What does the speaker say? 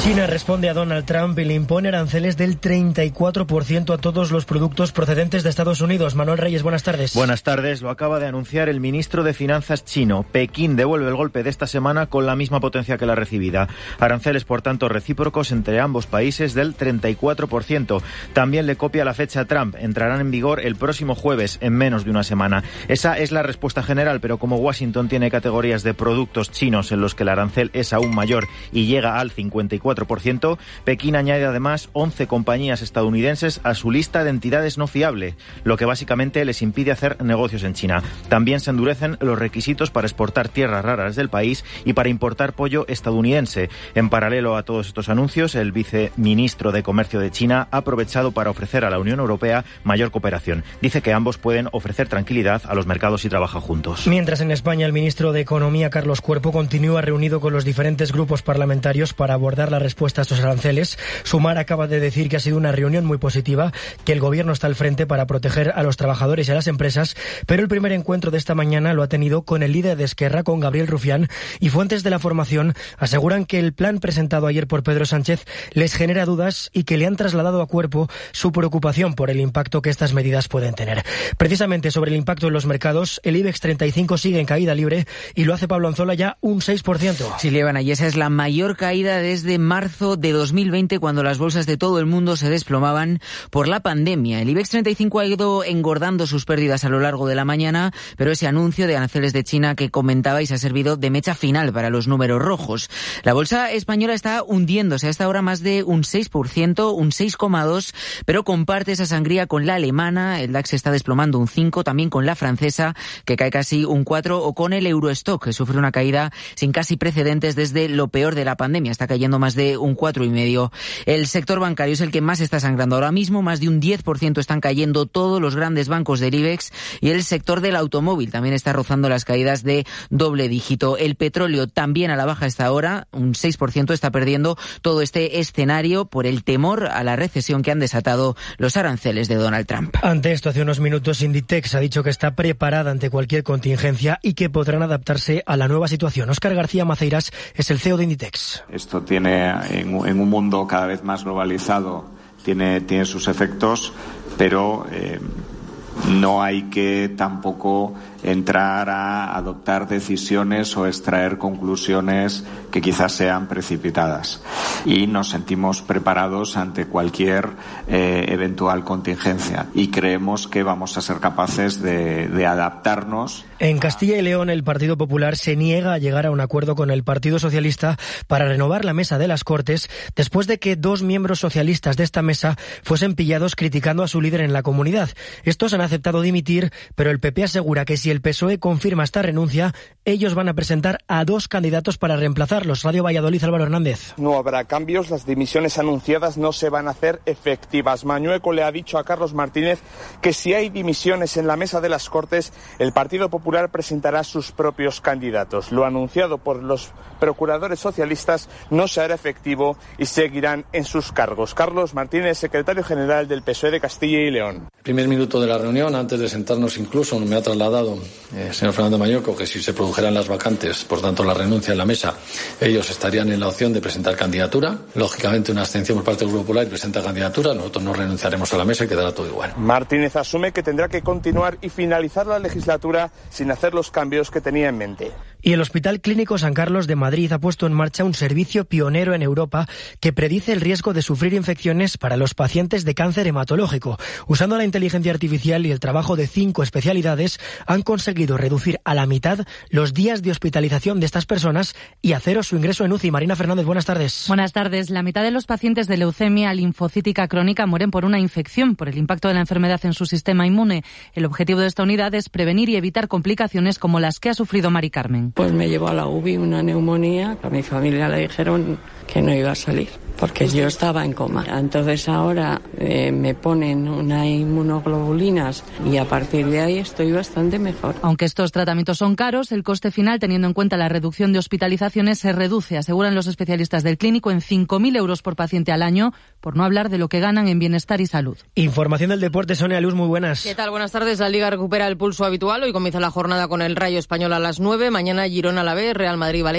China responde a Donald Trump y le impone aranceles del 34% a todos los productos procedentes de Estados Unidos. Manuel Reyes, buenas tardes. Buenas tardes. Lo acaba de anunciar el ministro de Finanzas chino. Pekín devuelve el golpe de esta semana con la misma potencia que la recibida. Aranceles, por tanto, recíprocos entre ambos países del 34%. También le copia la fecha a Trump. Entrarán en vigor el próximo jueves, en menos de una semana. Esa es la respuesta general, pero como Washington tiene categorías de productos chinos en los que el arancel es aún mayor y llega al 54%, Pekín añade además 11 compañías estadounidenses a su lista de entidades no fiables, lo que básicamente les impide hacer negocios en China. También se endurecen los requisitos para exportar tierras raras del país y para importar pollo estadounidense. En paralelo a todos estos anuncios, el viceministro de Comercio de China ha aprovechado para ofrecer a la Unión Europea mayor cooperación. Dice que ambos pueden ofrecer tranquilidad a los mercados si trabajan juntos. Mientras en España el ministro de Economía, Carlos Cuerpo, continúa reunido con los diferentes grupos parlamentarios para abordar la respuesta a estos aranceles. Sumar acaba de decir que ha sido una reunión muy positiva, que el gobierno está al frente para proteger a los trabajadores y a las empresas, pero el primer encuentro de esta mañana lo ha tenido con el líder de Esquerra, con Gabriel Rufián, y fuentes de la formación aseguran que el plan presentado ayer por Pedro Sánchez les genera dudas y que le han trasladado a Cuerpo su preocupación por el impacto que estas medidas pueden tener. Precisamente sobre el impacto en los mercados, el IBEX 35 sigue en caída libre y lo hace Pablo Anzola ya un 6%. Sí, Iván, y esa es la mayor caída desde marzo de 2020, cuando las bolsas de todo el mundo se desplomaban por la pandemia. El IBEX 35 ha ido engordando sus pérdidas a lo largo de la mañana, pero ese anuncio de aranceles de China que comentabais ha servido de mecha final para los números rojos. La bolsa española está hundiéndose a esta hora más de un 6%, un 6,2%, pero comparte esa sangría con la alemana. El DAX está desplomando un 5%, también con la francesa, que cae casi un 4%, o con el Eurostock, que sufre una caída sin casi precedentes desde lo peor de la pandemia. Está cayendo más de un 4,5%. El sector bancario es el que más está sangrando ahora mismo, más de un 10% están cayendo todos los grandes bancos del IBEX, y el sector del automóvil también está rozando las caídas de doble dígito. El petróleo también a la baja esta hora, un 6% está perdiendo todo este escenario por el temor a la recesión que han desatado los aranceles de Donald Trump. Ante esto, hace unos minutos Inditex ha dicho que está preparada ante cualquier contingencia y que podrán adaptarse a la nueva situación. Óscar García Maceiras es el CEO de Inditex. Esto tiene, en un mundo cada vez más globalizado, tiene sus efectos, pero no hay que tampoco entrar a adoptar decisiones o extraer conclusiones que quizás sean precipitadas. Y nos sentimos preparados ante cualquier eventual contingencia y creemos que vamos a ser capaces de adaptarnos. En Castilla y León, el Partido Popular se niega a llegar a un acuerdo con el Partido Socialista para renovar la mesa de las Cortes, después de que 2 miembros socialistas de esta mesa fuesen pillados criticando a su líder en la comunidad. Estos han aceptado dimitir, pero el PP asegura que si el PSOE confirma esta renuncia, ellos van a presentar a 2 candidatos para reemplazarlos. Radio Valladolid, Álvaro Hernández. No habrá cambios, las dimisiones anunciadas no se van a hacer efectivas. Mañueco le ha dicho a Carlos Martínez que si hay dimisiones en la mesa de las Cortes, el Partido Popular presentará sus propios candidatos. Lo anunciado por los procuradores socialistas no se hará efectivo y seguirán en sus cargos. Carlos Martínez, secretario general del PSOE de Castilla y León. El primer minuto de la reunión, antes de sentarnos incluso, me ha trasladado el señor Fernando Mañueco que si se produjeran las vacantes, por tanto la renuncia en la mesa, ellos estarían en la opción de presentar candidatura. Lógicamente una abstención por parte del Grupo Popular y presenta candidatura, nosotros no renunciaremos a la mesa y quedará todo igual. Martínez asume que tendrá que continuar y finalizar la legislatura sin hacer los cambios que tenía en mente. Y el Hospital Clínico San Carlos de Madrid ha puesto en marcha un servicio pionero en Europa que predice el riesgo de sufrir infecciones para los pacientes de cáncer hematológico. Usando la inteligencia artificial y el trabajo de 5 especialidades, han conseguido reducir a la mitad los días de hospitalización de estas personas y hacer su ingreso en UCI. Marina Fernández, buenas tardes. Buenas tardes. La mitad de los pacientes de leucemia linfocítica crónica mueren por una infección, por el impacto de la enfermedad en su sistema inmune. El objetivo de esta unidad es prevenir y evitar complicaciones como las que ha sufrido Mari Carmen. Pues me llevó a la UBI una neumonía, a mi familia le dijeron que no iba a salir, porque yo estaba en coma. Entonces ahora me ponen unas inmunoglobulinas y a partir de ahí estoy bastante mejor. Aunque estos tratamientos son caros, el coste final, teniendo en cuenta la reducción de hospitalizaciones, se reduce, aseguran los especialistas del clínico, en 5.000 euros por paciente al año, por no hablar de lo que ganan en bienestar y salud. Información del deporte, Sonia Luz, muy buenas. ¿Qué tal? Buenas tardes. La Liga recupera el pulso habitual. Hoy comienza la jornada con el Rayo Español a las 9. Mañana Girona, Alavés, Real Madrid, Valencia.